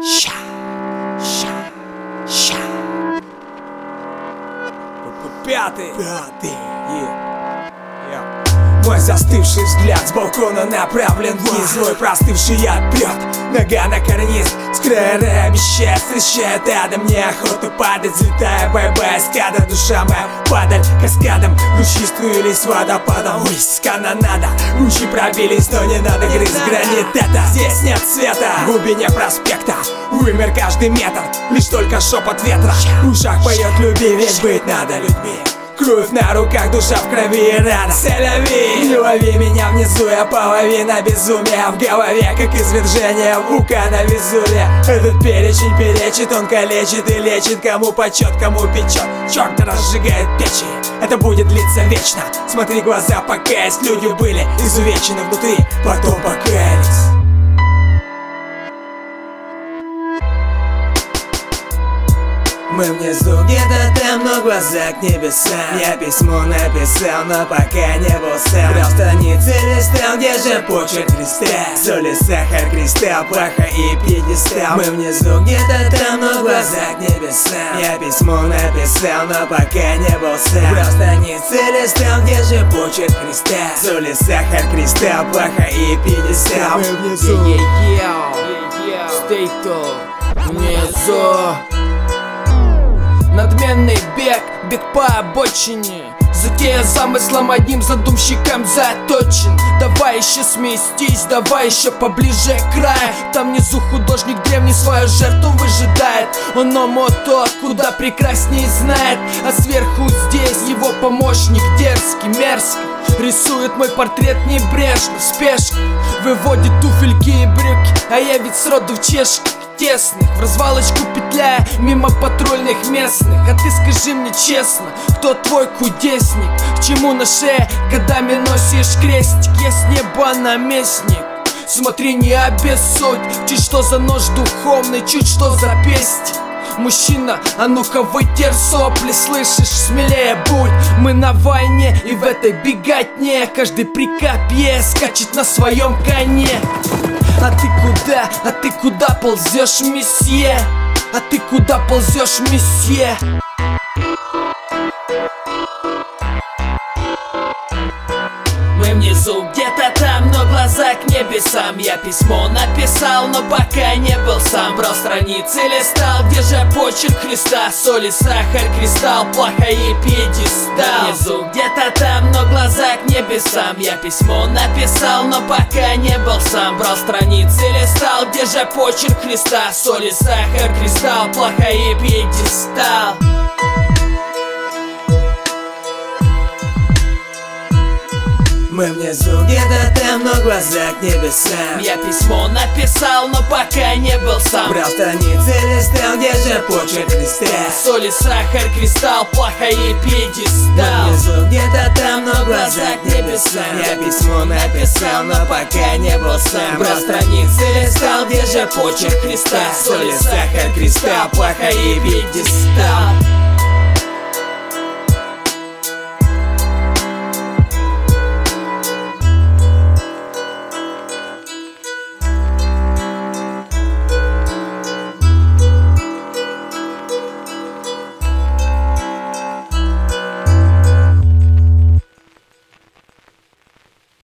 Пятый. Мой застывший взгляд с балкона направлен вниз. Злой простывший яд прет, нога на карниз. С края рая обещает, встречает адом. Неохота падать, взлетая, бай-бай, скада. Душа моя падаль каскадом. Лучи струились водопадом. Ввысь канонада, лучи пробились, но не надо грызть гранит. Это здесь нет света, в глубине проспекта вымер каждый метр, лишь только шепот ветра. В ушах поет люби, ведь быть надо людьми. Кровь на руках, душа в крови и рада. Селяви, не лови меня внизу, я половина безумия. В голове, как извержение вулкана Везувия. Этот перечень перечит, он калечит и лечит. Кому почет, кому печет, черт разжигает печи. Это будет длиться вечно. Смотри глаза, покаясь, люди были изувечены внутри, потом покаялись. Мы внизу где-то там, но глаза к небесам. Я письмо написал, но пока не был сам. Брал страницы, листал, где же почерк Христа. Соль и сахар, кристалл, плаха и пьедестал. Мы внизу где-то там, но глаза к небесам. Я письмо написал, но пока не был сам. Брал страницы, листал, где же почерк Христа. Соль и сахар, кристалл, плаха и пьедестал. Мы внизу. Стейто внизу. Надменный бег, бег по обочине. Затея замыслом одним задумщиком заточен. Давай еще сместись, давай еще поближе к краю. Там внизу художник древний свою жертву выжидает. Он тот, куда прекрасней знает. А сверху здесь его помощник дерзкий, мерзкий. Рисует мой портрет небрежно, в спешке. Выводит туфельки и брюки, а я ведь сроду в чешке тесных, в развалочку петляя мимо патрульных местных. А ты скажи мне честно, кто твой кудесник? К чему на шее годами носишь крестик? Я с неба наместник. Смотри, не обессудь, чуть что за нож духовный, чуть что за песнь. Мужчина, а ну-ка вытер сопли, слышишь, смелее будь. Мы на войне и в этой беготне каждый при копье скачет на своем коне. А ты куда ползешь, месье? А ты куда ползешь, месье? Мы внизу где-то там, но глаза к небесам. Я письмо написал, но пока не был сам. Брал страницы, листал, где же почерк Христа. Соль и сахар, кристалл, плаха и пьедестал. Внизу где-то там, но глаза к небесам. Я письмо написал, но пока не был сам. Брал страницы, листал, где же почерк Христа. Соль и сахар, кристалл, плаха и пьедестал. Мы внизу где-то там, но глаза к небесам. Я письмо написал, но пока не был сам. Брал страницы, листал, где же почерк Христа. Соль и сахар, кристалл, плаха и пьедестал. Мы внизу где-то там, но глаза к небесам. Я письмо написал, но пока не был сам. Брал страницы, листал, где же почерк Христа. Соль и сахар, кристалл, плаха и пьедестал.